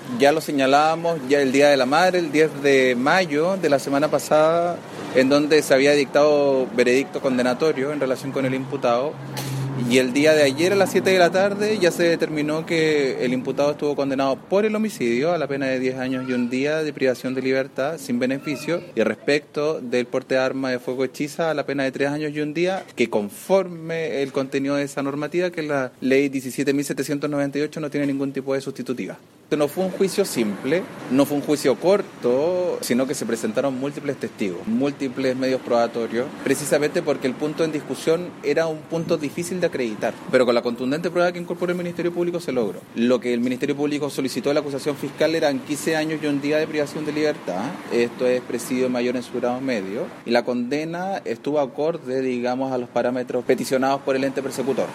Ya lo señalábamos ya el Día de la Madre, el 10 de mayo de la semana pasada, en donde se había dictado veredicto condenatorio en relación con el imputado. Y el día de ayer a las 7 de la tarde ya se determinó que el imputado estuvo condenado por el homicidio a la pena de 10 años y un día de privación de libertad sin beneficio, y respecto del porte de arma de fuego hechiza a la pena de 3 años y un día, que conforme el contenido de esa normativa, que es la ley 17.798, no tiene ningún tipo de sustitutiva. No fue un juicio simple, no fue un juicio corto, sino que se presentaron múltiples testigos, múltiples medios probatorios, precisamente porque el punto en discusión era un punto difícil de acreditar, pero con la contundente prueba que incorporó el Ministerio Público se logró. Lo que el Ministerio Público solicitó a la acusación fiscal eran 15 años y un día de privación de libertad, esto es presidio mayor en su grado medio, y la condena estuvo acorde, digamos, a los parámetros peticionados por el ente persecutor.